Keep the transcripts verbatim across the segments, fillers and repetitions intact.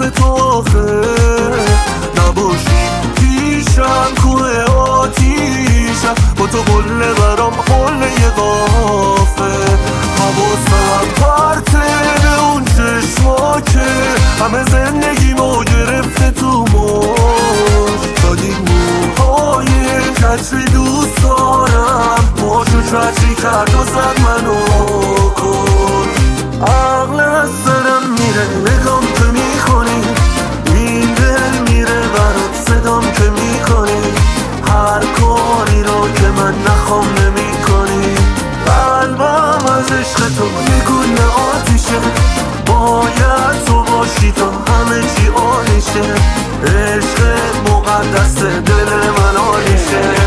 مثل تو آخه نباشی پیشم کوه آتیشم با تو قله برام قله قافه حواسم پرته به اون چشما که همه زندگیمو گرفته تو موش دادی موهای کچی دوست دارم موشو چچی کرد و زد منو کن عقل از سرم میره نگام که میکنی این دل میره برات صدام که میکنی هر کاری رو که من نخوام نمیکنی قلبم از عشق تو یه گونه آتیشه باید تو باشی تا همه چی عالیشه عشق مقدس دل من عالیشه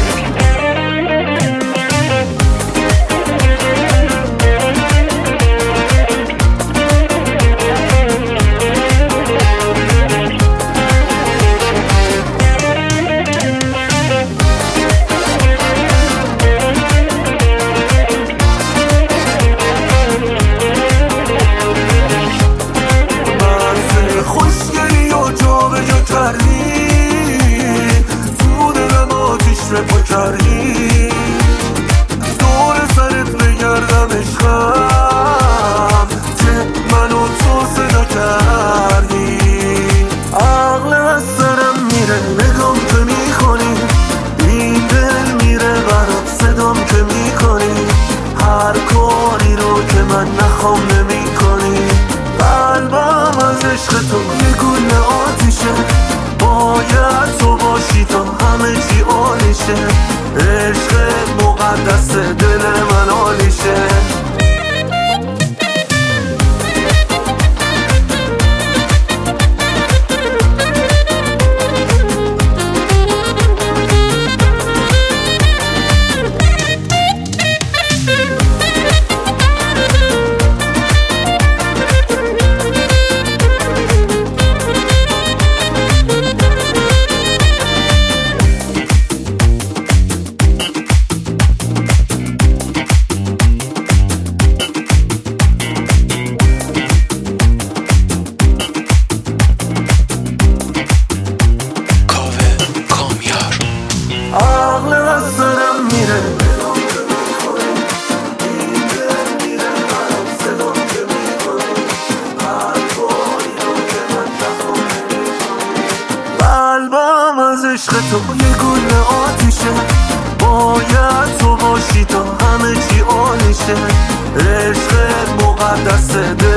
پا کردی دور سرت بگردم عشقم که منو تو صدا کردی عقل از سرم میره نگام که میکنی این دل میره برات صدام که میکنی هر کاری رو که من نخوام نمیکنی قلبم از عشق تو یه گونه آتیشه باید تو باشی تا همه چی عالیشه عشق مقدس دل من عالیشه عقل از سرم میره قلبم از عشق تو یه گونه آتیشه باید تو باشی تا همه چی عالیشه عشق مقدس